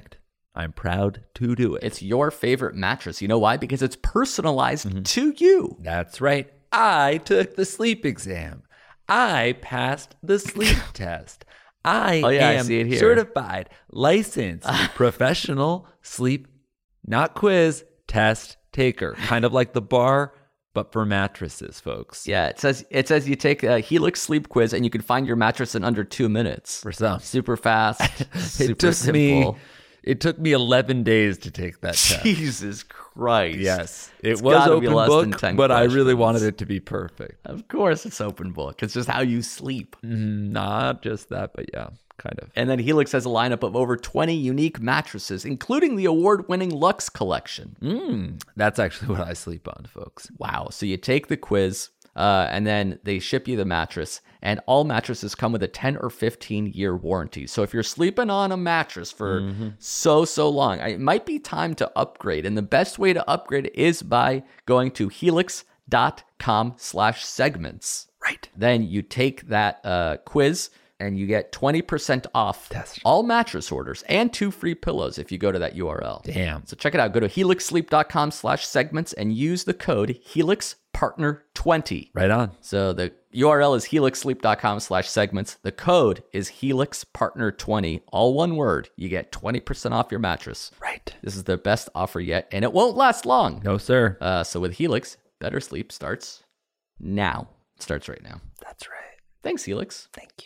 I'm proud to do it. It's your favorite mattress. You know why? Because it's personalized Mm-hmm. to you. That's right. I took the sleep exam. I passed the sleep test. I Oh, yeah, I am see it here. certified, licensed, professional sleep, not quiz, test taker. Kind of like the bar, but for mattresses, folks. Yeah, it says it says you take a Helix sleep quiz and you can find your mattress in under two minutes. For some. Super fast, super It took simple. me it took me eleven days to take that test. Jesus Christ. Yes. It It's was gotta open be less than book, ten but I really questions. wanted it to be perfect. Of course it's open book. It's just how you sleep. Not just that, but yeah, kind of. And then Helix has a lineup of over twenty unique mattresses, including the award-winning Lux collection. Mm, that's actually what I sleep on, folks. Wow. So you take the quiz, uh, and then they ship you the mattress, and all mattresses come with a ten or fifteen year warranty. So if you're sleeping on a mattress for Mm-hmm. so, so long, it might be time to upgrade. And the best way to upgrade is by going to helix.com slash segments. Right. Then you take that uh, quiz, and you get twenty percent off all mattress orders and two free pillows if you go to that U R L. Damn. So check it out. Go to helixsleep.com slash segments and use the code HelixPartner twenty. Right on. So the U R L is helixsleep.com slash segments. The code is HelixPartner twenty. All one word. You get twenty percent off your mattress. Right. This is the best offer yet, and it won't last long. No, sir. Uh, so with Helix, better sleep starts now. It starts right now. That's right. Thanks, Helix. Thank you.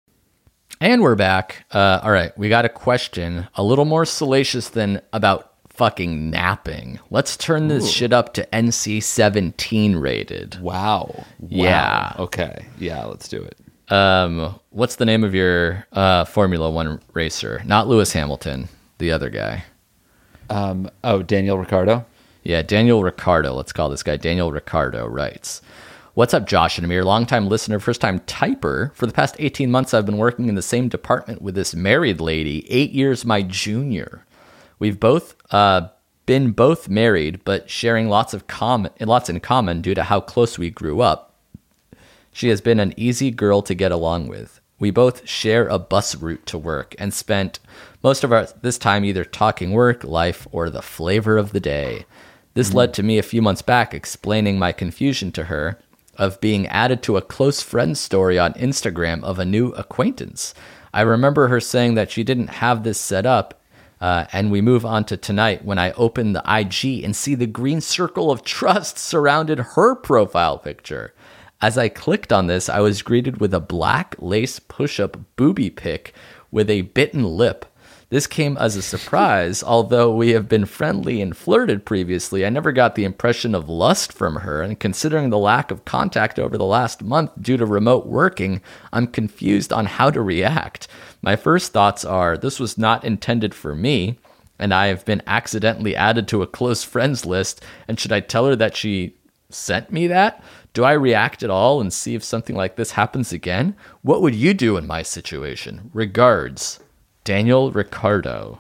And we're back. Uh, all right, we got a question a little more salacious than about fucking napping. Let's turn this shit up to N C seventeen rated. Wow. Yeah. Wow. Okay. Yeah, let's do it. Um, what's the name of your uh, Formula One racer? Not Lewis Hamilton, the other guy. Um, oh, Daniel Ricciardo. Yeah, Daniel Ricciardo. Let's call this guy Daniel Ricciardo writes, "What's up, Josh and Amir? Longtime listener, first-time typer. For the past eighteen months, I've been working in the same department with this married lady, eight years my junior. We've both uh, been both married, but sharing lots of common, lots in common due to how close we grew up. She has been an easy girl to get along with. We both share a bus route to work and spent most of our this time either talking work, life, or the flavor of the day. This led to me a few months back explaining my confusion to her of being added to a close friend story on Instagram of a new acquaintance. I remember her saying that she didn't have this set up, uh, and we move on to tonight when I open the I G and see the green circle of trust surrounded her profile picture. As I clicked on this, I was greeted with a black lace push-up booby pic with a bitten lip. This came as a surprise. Although we have been friendly and flirted previously, I never got the impression of lust from her, and considering the lack of contact over the last month due to remote working, I'm confused on how to react. My first thoughts are, this was not intended for me, and I have been accidentally added to a close friends list, and should I tell her that she sent me that? Do I react at all and see if something like this happens again? What would you do in my situation? Regards, Daniel Ricciardo."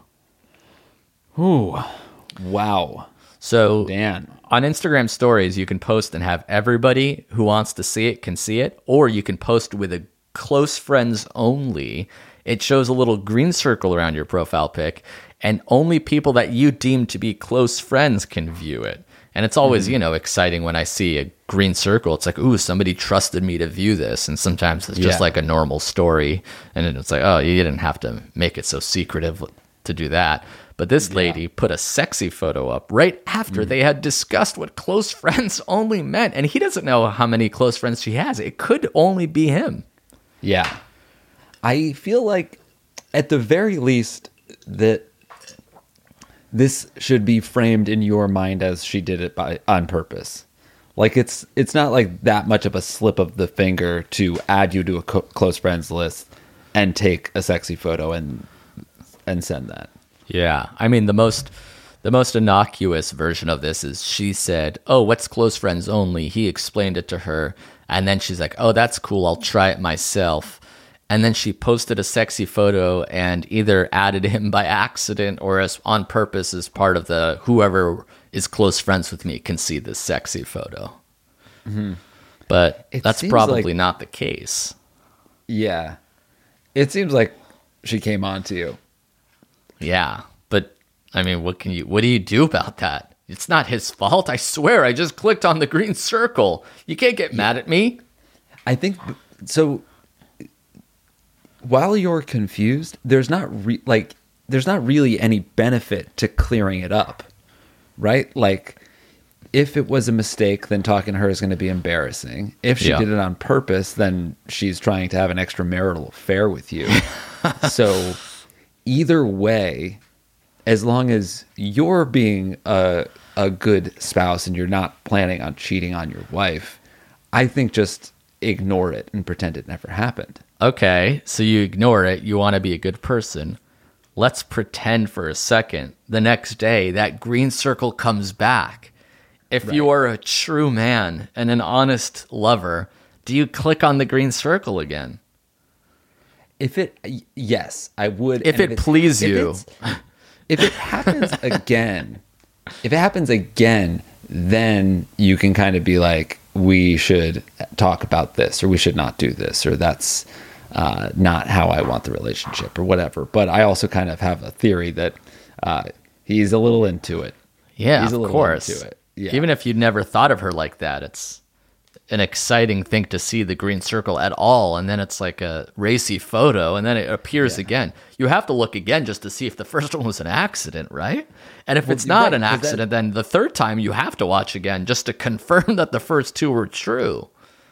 Ooh. Wow. So Dan. on Instagram stories, you can post and have everybody who wants to see it can see it, or you can post with a close friends only. It shows a little green circle around your profile pic, and only people that you deem to be close friends can view it. And it's always, you know, exciting when I see a green circle. It's like, ooh, somebody trusted me to view this. And sometimes it's just Yeah. like a normal story. And then it's like, oh, you didn't have to make it so secretive to do that. But this lady put a sexy photo up right after they had discussed what close friends only meant. And he doesn't know how many close friends she has. It could only be him. Yeah. I feel like, at the very least, that this should be framed in your mind as she did it by on purpose. Like, it's it's not like that much of a slip of the finger to add you to a co- close friends list and take a sexy photo and and send that. Yeah, I mean the most the most innocuous version of this is she said, "Oh, what's close friends only?" He explained it to her, and then she's like, "Oh, that's cool. I'll try it myself." And then she posted a sexy photo and either added him by accident or as on purpose as part of the whoever is close friends with me can see this sexy photo. Mm-hmm. But It that's seems probably like- not the case. Yeah. It seems like she came on to you. Yeah, but I mean, what can you, what do you do about that? It's not his fault. I swear, I just clicked on the green circle. You can't get mad at me. I think so. While you're confused, there's not re- like there's not really any benefit to clearing it up, right? Like, if it was a mistake, then talking to her is going to be embarrassing. If she Yeah. did it on purpose, then she's trying to have an extramarital affair with you. So either way, as long as you're being a a good spouse and you're not planning on cheating on your wife, I think just ignore it and pretend it never happened. Okay, so you ignore it. You want to be a good person. Let's pretend for a second. The next day, that green circle comes back. If you are a true man and an honest lover, do you click on the green circle again? If it, y- yes, I would. If and it it's- please if you. it's- If it happens again, if it happens again, then you can kind of be like, we should talk about this, or we should not do this, or that's uh, not how I want the relationship, or whatever. But I also kind of have a theory that uh, he's a little into it. Yeah, He's a of little course. into it. Yeah. Even if you'd never thought of her like that, it's an exciting thing to see the green circle at all. And then it's like a racy photo, and then it appears again. You have to look again just to see if the first one was an accident, right? And if it's not right, an 'cause accident, then the third time you have to watch again just to confirm that the first two were true.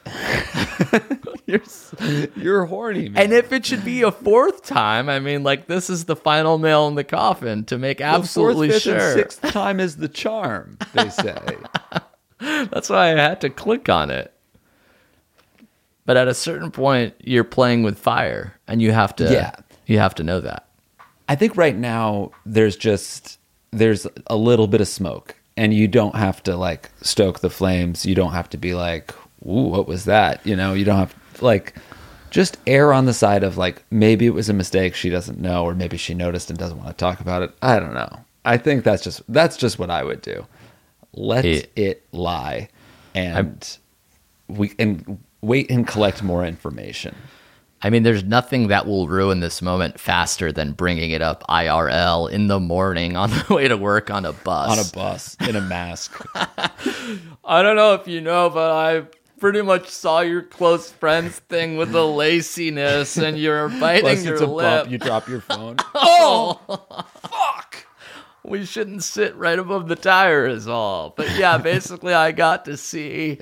You're, s- you're horny, man. And if it should be a fourth time, I mean, like, this is the final nail in the coffin to make absolutely the fourth, fifth, sure. and sixth time is the charm, they say. That's why I had to click on it. But at a certain point, you're playing with fire, and you have to, Yeah. you have to know that. I think right now there's just there's a little bit of smoke, and you don't have to like stoke the flames. You don't have to be like, "Ooh, what was that?" You know, you don't have like just err on the side of like maybe it was a mistake she doesn't know, or maybe she noticed and doesn't want to talk about it. I don't know. I think that's just that's just what I would do. Let Yeah. it lie, and we and wait and collect more information. I mean, there's nothing that will ruin this moment faster than bringing it up I R L in the morning on the way to work on a bus. On a bus in a mask. I don't know if you know, but I pretty much saw your close friends thing with the laciness, and you're biting Plus, your it's a lip. bump. You drop your phone. Oh, fuck. We shouldn't sit right above the tire is all. But yeah, basically I got to see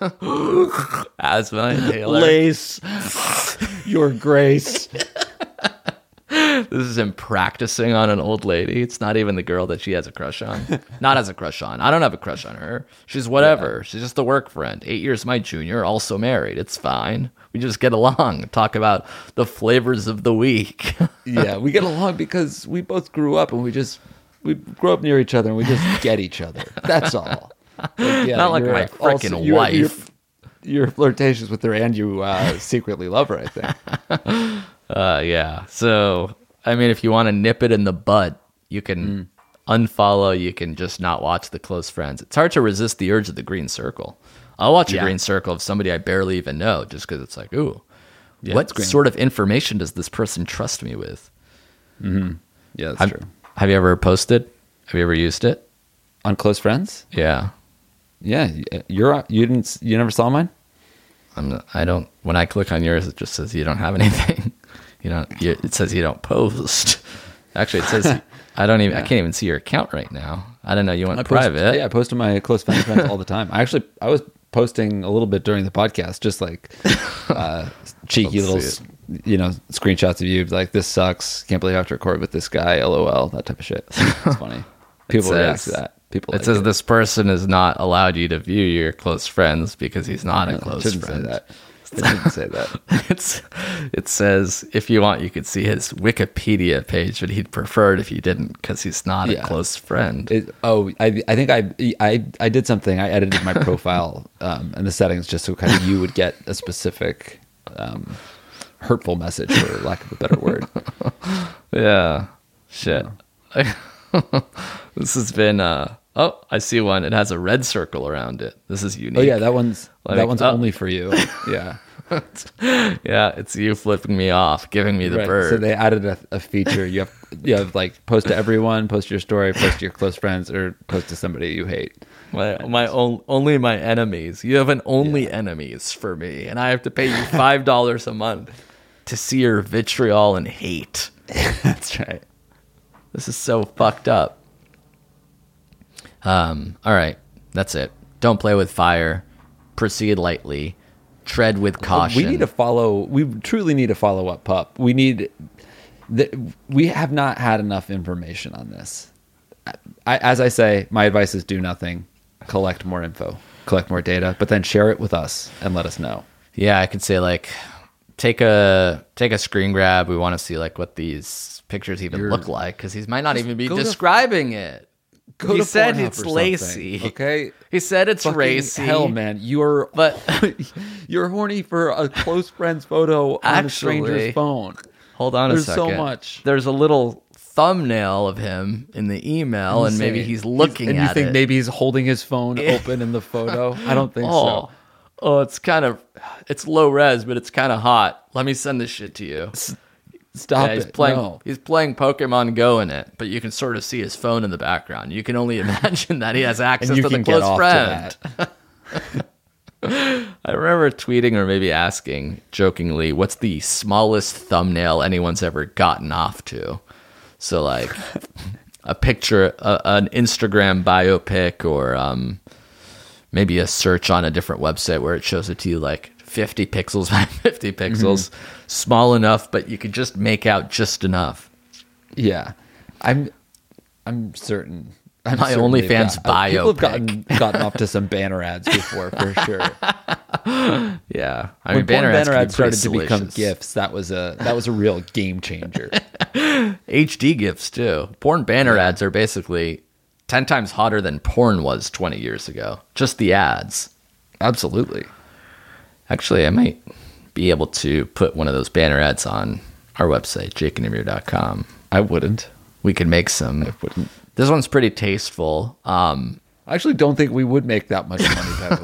asthma inhaler. Lace, your grace. This is him practicing on an old lady. It's not even the girl that she has a crush on. Not has a crush on. I don't have a crush on her. She's whatever. She's just a work friend. Eight years my junior, also married. It's fine. We just get along, talk about the flavors of the week. Yeah, we get along because we both grew up and we just we grew up near each other and we just get each other. That's all. Like, yeah, Not like you're my also- frickin' you're- wife. You're, you're flirtatious with her and you uh, secretly love her, I think. Uh, yeah. So, I mean, if you want to nip it in the bud, you can unfollow. You can just not watch the close friends. It's hard to resist the urge of the green circle. I'll watch a Yeah. green circle of somebody I barely even know just because it's like, ooh, Yeah, what it's green. sort of information does this person trust me with? Yeah, that's Have, true. have you ever posted? Have you ever used it? On Close Friends? Yeah. Yeah, you're you didn't you never saw mine? I'm not, I don't, when I click on yours, it just says you don't have anything. You don't, you, it says you don't post. Actually, it says, I don't even, I can't even see your account right now. I don't know. You went I post, private. Yeah, I post to my close friends friends all the time. I actually I was posting a little bit during the podcast, just like uh, cheeky Let's little, see s- you know, screenshots of you like this sucks. Can't believe I have to record with this guy. LOL, that type of shit. It's funny. People says- react to that. People. It like says this person is not allowed you to view your close friends because he's not a No, it close shouldn't friend. say that. It shouldn't say that. It's, it says, if you want, you could see his Wikipedia page, but he'd prefer it if you didn't because he's not Yeah. a close friend. It, oh, I, I think I, I, I did something. I edited my profile um, and the settings just so kind of you would get a specific um, hurtful message, for lack of a better word. Yeah. Shit. This has been, uh, oh, I see one. It has a red circle around it. This is unique. Oh yeah, that one's Like, that one's oh. only for you. Yeah. Yeah, it's you flipping me off, giving me the Right. bird. So they added a, a feature. You have you know, like post to everyone, post your story, post to your close friends, or post to somebody you hate. My my own, only my enemies. You have an only yeah. enemies for me, and I have to pay you five dollars a month to see your vitriol and hate. That's right. This is so fucked up. Um. All right, that's it. Don't play with fire. Proceed lightly. Tread with caution. We need to follow. We truly need to follow up, Pup. We need. The, we have not had enough information on this. I, as I say, my advice is do nothing. Collect more info, collect more data, but then share it with us and let us know. Yeah, I could say like, take a take a screen grab. We want to see like what these pictures even You're, look like because he might not even be describing to, it. Go he to said it's lacy. Okay, he said it's Fucking racy. Hell, man, you're but you're horny for a close friend's photo on Actually, a stranger's phone. Hold on There's a second. There's so much. There's a little thumbnail of him in the email, Insane. And maybe he's looking he's, and at it. And you think maybe he's holding his phone open in the photo? I don't think oh. so. Oh, it's kind of, it's low res, but it's kind of hot. Let me send this shit to you. Stop yeah, he's it. Playing, no. He's playing Pokemon Go in it, but you can sort of see his phone in the background. You can only imagine that he has access and you to can the close get off friend. To that. I remember tweeting or maybe asking jokingly, what's the smallest thumbnail anyone's ever gotten off to? So like a picture, a, an Instagram biopic, or um, maybe a search on a different website where it shows it to you like fifty pixels by fifty pixels, mm-hmm. small enough, but you could just make out just enough. Yeah, I'm, I'm certain. I'm My certain OnlyFans got, biopic. People have gotten, gotten off to some banner ads before, for sure. Yeah, I when mean, banner, banner ads, ads started salacious. to become GIFs, that was a that was a real game changer. H D GIFs too. Porn banner yeah. ads are basically ten times hotter than porn was twenty years ago. Just the ads. Absolutely. Actually, I might be able to put one of those banner ads on our website, jake and amir dot com. I wouldn't. We could make some. I wouldn't. This one's pretty tasteful. Um, I actually don't think we would make that much money, by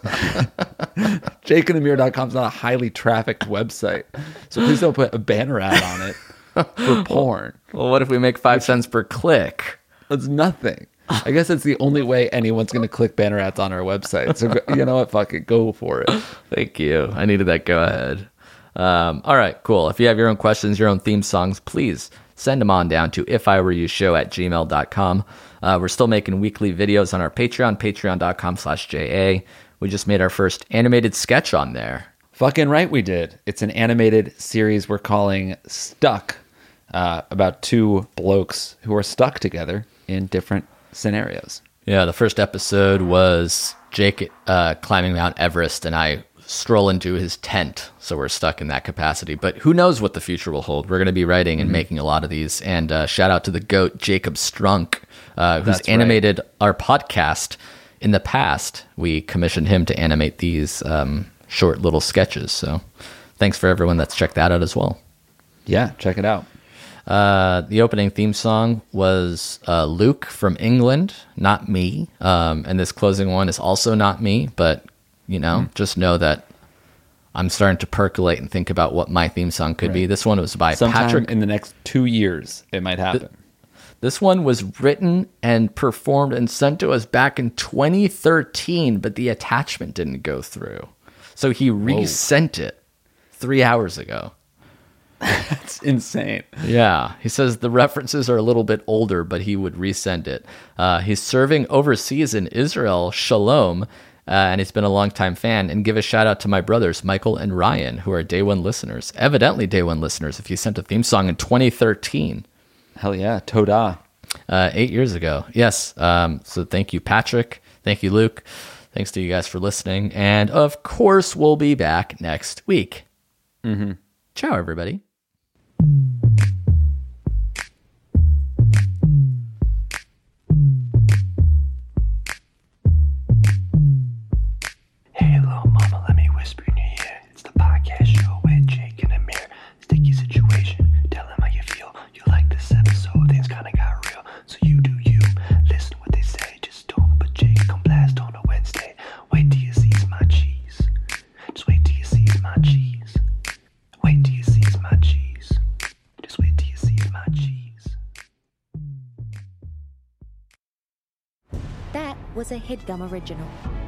the way. jake and amir dot com is not a highly trafficked website. So please don't put a banner ad on it for porn. Well, what if we make five cents per click? That's nothing. I guess it's the only way anyone's going to click banner ads on our website. So go, you know what? Fuck it. Go for it. Thank you. I needed that go ahead. Um, all right, cool. If you have your own questions, your own theme songs, please send them on down to if I were you show at gmail dot com. Uh, we're still making weekly videos on our Patreon, patreon dot com slash J A. We just made our first animated sketch on there. Fucking right we did. It's an animated series we're calling Stuck, uh, about two blokes who are stuck together in different scenarios. Yeah, the first episode was Jake uh, climbing Mount Everest, and I stroll into his tent, so we're stuck in that capacity. But who knows what the future will hold? We're going to be writing and mm-hmm. making a lot of these. And uh, shout out to the GOAT, Jacob Strunk, uh, who's That's animated right. our podcast in the past. We commissioned him to animate these um, short little sketches. So thanks for everyone that's checked that out as well. Yeah, check it out. Uh, the opening theme song was uh, Luke from England, not me. Um, and this closing one is also not me, but, you know, mm. just know that I'm starting to percolate and think about what my theme song could right. be. This one was by Sometime Patrick. in the next two years, it might happen. Th- this one was written and performed and sent to us back in twenty thirteen, but the attachment didn't go through. So he resent Whoa. it three hours ago. That's insane. Yeah. He says the references are a little bit older, but he would resend it. Uh, he's serving overseas in Israel, Shalom, uh, and he's been a longtime fan. And give a shout out to my brothers, Michael and Ryan, who are day one listeners. Evidently day one listeners if you sent a theme song in twenty thirteen. Hell yeah. Toda. Uh, eight years ago. Yes. Um, so thank you, Patrick. Thank you, Luke. Thanks to you guys for listening. And of course, we'll be back next week. Mm-hmm. Ciao, everybody. Hey, little mama, let me whisper in your ear. It's the podcast show with Jake and Amir. Sticky situation. Tell them how you feel. You like this episode. Things kinda got real. So you do you. Listen what they say. Just don't put Jake on blast on a Wednesday. Wait till you sees my cheese. Just wait till you sees my cheese. Wait till you sees my cheese. is a HeadGum original.